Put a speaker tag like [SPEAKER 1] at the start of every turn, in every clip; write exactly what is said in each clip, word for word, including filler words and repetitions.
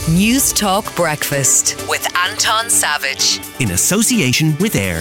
[SPEAKER 1] News Talk Breakfast with Anton Savage.
[SPEAKER 2] In association with AIR.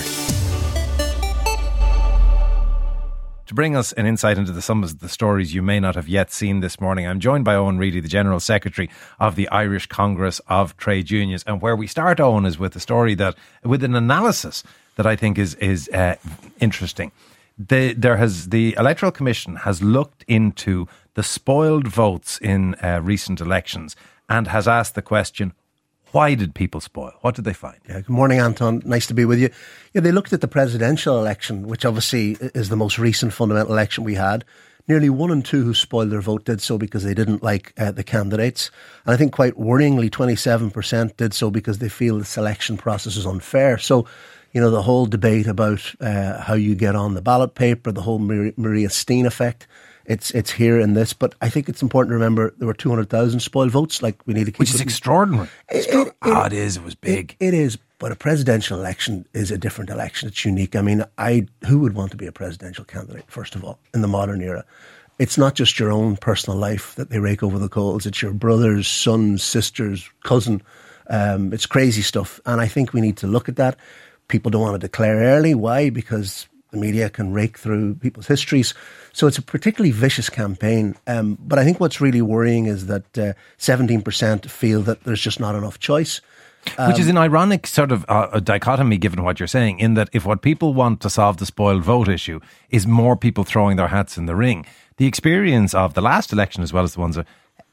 [SPEAKER 2] To bring us an insight into the, some of the stories you may not have yet seen this morning, I'm joined by Owen Reedy, the General Secretary of the Irish Congress of Trade Unions. And where we start, Owen, is with a story that, with an analysis that I think is is uh, interesting. The, there has the Electoral Commission has looked into the spoiled votes in uh, recent elections and has asked the question, why did people spoil? What did they find?
[SPEAKER 3] Yeah, good morning, Anton. Nice to be with you. Yeah, they looked at the presidential election, which obviously is the most recent fundamental election we had. Nearly one in two who spoiled their vote did so because they didn't like uh, the candidates. And I think quite worryingly, twenty-seven percent did so because they feel the selection process is unfair. So, you know, the whole debate about uh, how you get on the ballot paper, the whole Maria, Maria Steen effect, It's it's here in this, but I think it's important to remember there were two hundred thousand spoiled votes. Like we need to keep,
[SPEAKER 2] which is
[SPEAKER 3] it,
[SPEAKER 2] extraordinary.
[SPEAKER 3] It, it, it,
[SPEAKER 2] oh, it is. It was big.
[SPEAKER 3] It, it is, but a presidential election is a different election. It's unique. I mean, I who would want to be a presidential candidate? First of all, in the modern era, it's not just your own personal life that they rake over the coals. It's your brother's, son's, sister's, cousin. Um, it's crazy stuff, and I think we need to look at that. People don't want to declare early. Why? Because the media can rake through people's histories. So it's a particularly vicious campaign. Um, but I think what's really worrying is that uh, seventeen percent feel that there's just not enough choice. Um,
[SPEAKER 2] Which is an ironic sort of uh, a dichotomy given what you're saying, in that if what people want to solve the spoiled vote issue is more people throwing their hats in the ring, the experience of the last election as well as the ones that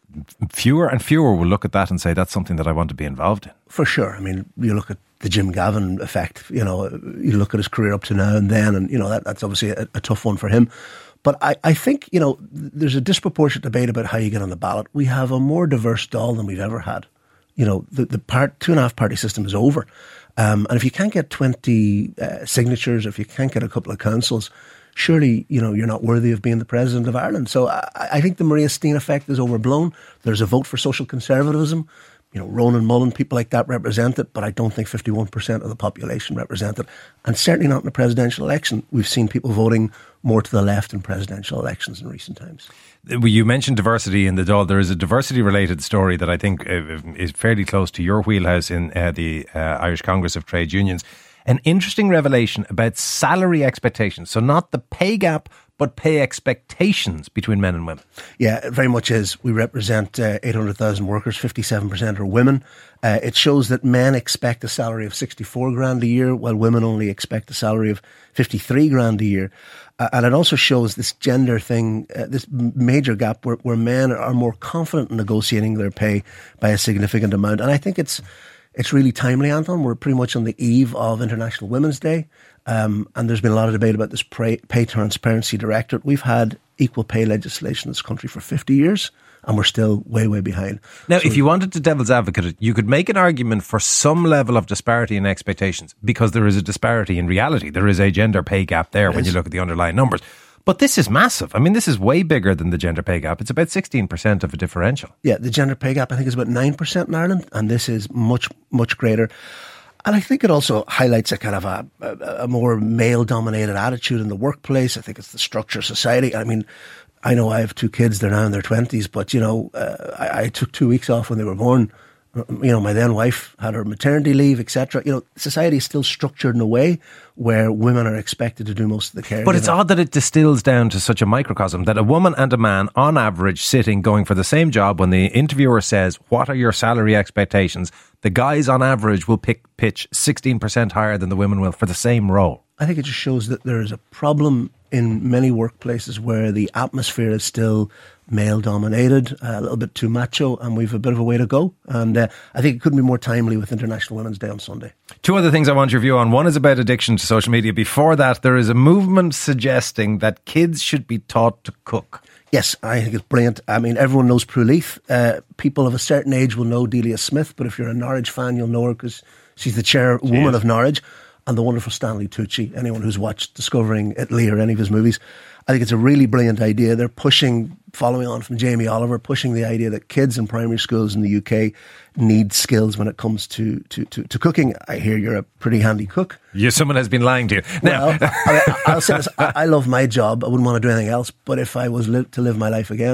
[SPEAKER 2] fewer and fewer will look at that and say that's something that I want to be involved in.
[SPEAKER 3] For sure. I mean, you look at the Jim Gavin effect, you know, you look at his career up to now and then, and, you know, that, that's obviously a, a tough one for him. But I, I think, you know, there's a disproportionate debate about how you get on the ballot. We have a more diverse Dáil than we've ever had. You know, the, the part, two and a half party system is over. Um, and if you can't get twenty uh, signatures, if you can't get a couple of councils, surely, you know, you're not worthy of being the president of Ireland. So I, I think the Maria Steen effect is overblown. There's a vote for social conservatism. You know, Ronan Mullen, people like that represent it, but I don't think fifty-one percent of the population represent it. And certainly not in a presidential election. We've seen people voting more to the left in presidential elections in recent times.
[SPEAKER 2] You mentioned diversity in the Dáil. There is a diversity-related story that I think is fairly close to your wheelhouse in uh, the uh, Irish Congress of Trade Unions. An interesting revelation about salary expectations. So not the pay gap, but pay expectations between men and women.
[SPEAKER 3] Yeah, it very much is. We represent uh, eight hundred thousand workers, fifty-seven percent are women. Uh, it shows that men expect a salary of sixty-four grand a year, while women only expect a salary of fifty-three grand a year. Uh, and it also shows this gender thing, uh, this major gap where, where men are more confident in negotiating their pay by a significant amount. And I think it's It's really timely, Anton. We're pretty much on the eve of International Women's Day. Um, and there's been a lot of debate about this pay, pay Transparency Directorate. We've had equal pay legislation in this country for fifty years, and we're still way, way behind.
[SPEAKER 2] Now,
[SPEAKER 3] so
[SPEAKER 2] if you wanted to devil's advocate it, you could make an argument for some level of disparity in expectations, because there is a disparity in reality. There is a gender pay gap there when you look at the underlying numbers. But this is massive. I mean, this is way bigger than the gender pay gap. It's about sixteen percent of a differential.
[SPEAKER 3] Yeah, the gender pay gap, I think, is about nine percent in Ireland, and this is much, much greater. And I think it also highlights a kind of a, a, a more male-dominated attitude in the workplace. I think it's the structure of society. I mean, I know I have two kids, they're now in their twenties, but, you know, uh, I, I took two weeks off when they were born. You know, my then wife had her maternity leave, et cetera. You know, society is still structured in a way where women are expected to do most of the care.
[SPEAKER 2] But it's odd that it distills down to such a microcosm that a woman and a man, on average, sitting going for the same job, when the interviewer says, what are your salary expectations? The guys, on average, will pick, pitch sixteen percent higher than the women will for the same role.
[SPEAKER 3] I think it just shows that there is a problem in many workplaces where the atmosphere is still male-dominated, uh, a little bit too macho, and we've a bit of a way to go. And uh, I think it couldn't be more timely with International Women's Day on Sunday.
[SPEAKER 2] Two other things I want your view on. One is about addiction to social media. Before that, there is a movement suggesting that kids should be taught to cook.
[SPEAKER 3] Yes, I think it's brilliant. I mean, everyone knows Prue Leith. Uh, people of a certain age will know Delia Smith, but if you're a Norwich fan, you'll know her because she's the chairwoman of Norwich. And the wonderful Stanley Tucci. Anyone who's watched Discovering Italy or any of his movies, I think it's a really brilliant idea. They're pushing, following on from Jamie Oliver, pushing the idea that kids in primary schools in the U K need skills when it comes to, to, to, to cooking. I hear you're a pretty handy cook.
[SPEAKER 2] You, someone has been lying to you.
[SPEAKER 3] Well, I, I'll say this, I, I love my job. I wouldn't want to do anything else. But if I was li- to live my life again,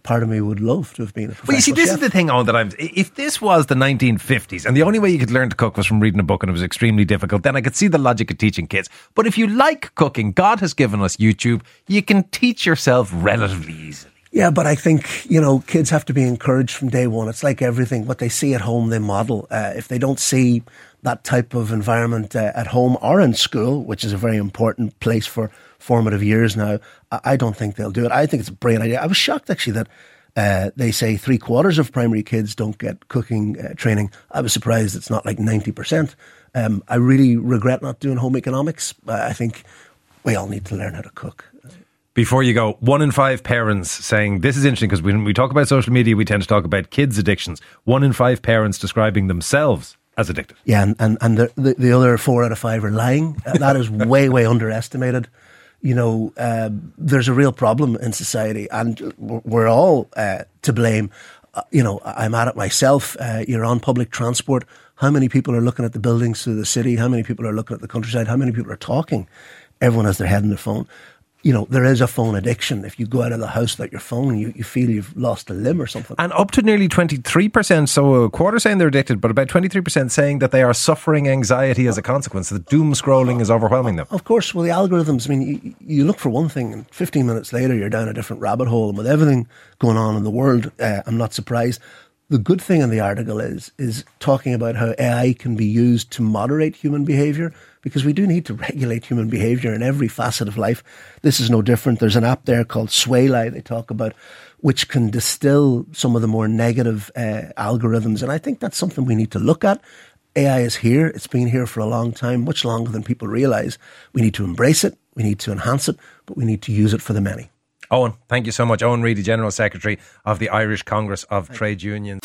[SPEAKER 3] part of me would love to have been a professional
[SPEAKER 2] Well, you see, this
[SPEAKER 3] chef.
[SPEAKER 2] is the thing, Owen, that I'm... If this was the nineteen fifties and the only way you could learn to cook was from reading a book and it was extremely difficult, then I could see the logic of teaching kids. But if you like cooking, God has given us YouTube. You can teach yourself relatively easily.
[SPEAKER 3] Yeah, but I think, you know, kids have to be encouraged from day one. It's like everything. What they see at home, they model. Uh, if they don't see that type of environment uh, at home or in school, which is a very important place for formative years now, I, I don't think they'll do it. I think it's a brilliant idea. I was shocked, actually, that uh, they say three quarters of primary kids don't get cooking uh, training. I was surprised it's not like ninety percent. Um, I really regret not doing home economics. Uh, I think we all need to learn how to cook.
[SPEAKER 2] Before you go, one in five parents saying, this is interesting because when we talk about social media, we tend to talk about kids' addictions. One in five parents describing themselves as addicted.
[SPEAKER 3] Yeah, and, and, and the, the, the other four out of five are lying. Uh, that is way, way underestimated. You know, uh, there's a real problem in society and we're all uh, to blame. Uh, you know, I'm at it myself. Uh, you're on public transport. How many people are looking at the buildings through the city? How many people are looking at the countryside? How many people are talking? Everyone has their head in their phone. You know, there is a phone addiction. If you go out of the house without your phone, you, you feel you've lost a limb or something.
[SPEAKER 2] And up to nearly twenty-three percent, so a quarter saying they're addicted, but about twenty-three percent saying that they are suffering anxiety as a consequence. The doom scrolling is overwhelming them.
[SPEAKER 3] Of course, well, the algorithms, I mean, you, you look for one thing and fifteen minutes later you're down a different rabbit hole. And with everything going on in the world, uh, I'm not surprised. The good thing in the article is is talking about how A I can be used to moderate human behaviour, because we do need to regulate human behaviour in every facet of life. This is no different. There's an app there called Swayli they talk about, which can distill some of the more negative uh, algorithms. And I think that's something we need to look at. A I is here. It's been here for a long time, much longer than people realise. We need to embrace it. We need to enhance it, but we need to use it for the many.
[SPEAKER 2] Owen, thank you so much. Owen Reedy, General Secretary of the Irish Congress of Trade Unions.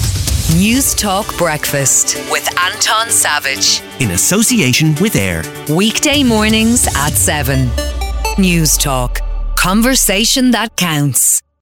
[SPEAKER 1] News Talk Breakfast with Anton Savage.
[SPEAKER 4] In association with AIR.
[SPEAKER 1] Weekday mornings at seven. News Talk. Conversation that counts.